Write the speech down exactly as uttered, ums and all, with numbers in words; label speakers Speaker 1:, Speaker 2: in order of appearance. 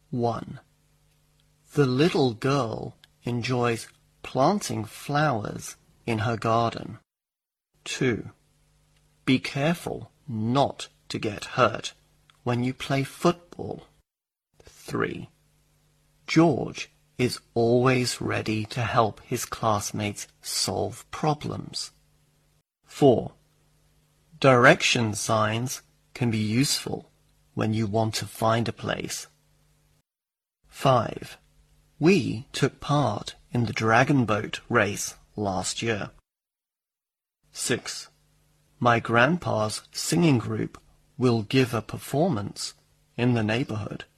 Speaker 1: one. The little girl enjoys planting flowers in her garden. two. Be careful not to get hurt when you play football. three. George is always ready to help his classmates solve problems. four. Direction signs can be useful when you want to find a place. five. We took part in the dragon boat race last year. six. My grandpa's singing group will give a performance in the neighborhood.